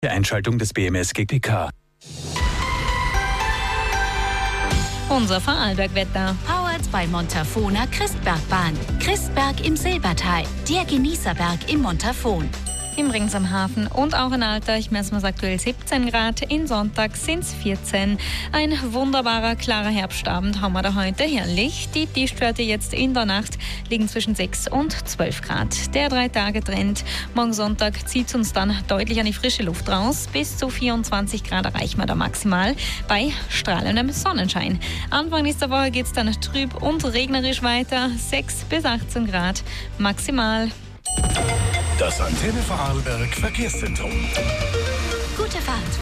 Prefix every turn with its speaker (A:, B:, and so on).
A: Einschaltung des BMS GPK.
B: Unser Vorarlberg-Wetter.
C: Powered by Montafona Christbergbahn. Christberg im Silbertal, der Genießerberg im Montafon.
B: Im Rings am Hafen und auch in Altach messen wir aktuell 17 Grad, in Sonntag sind es 14. Ein wunderbarer, klarer Herbstabend haben wir da heute, herrlich. Die Tiefstwerte jetzt in der Nacht liegen zwischen 6 und 12 Grad. Der 3-Tage-Trend. Morgen Sonntag zieht es uns dann deutlich an die frische Luft raus. Bis zu 24 Grad erreichen wir da maximal bei strahlendem Sonnenschein. Anfang nächster Woche geht es dann trüb und regnerisch weiter. 6 bis 18 Grad maximal.
D: Das Antenne Vorarlberg Verkehrszentrum.
C: Gute Fahrt.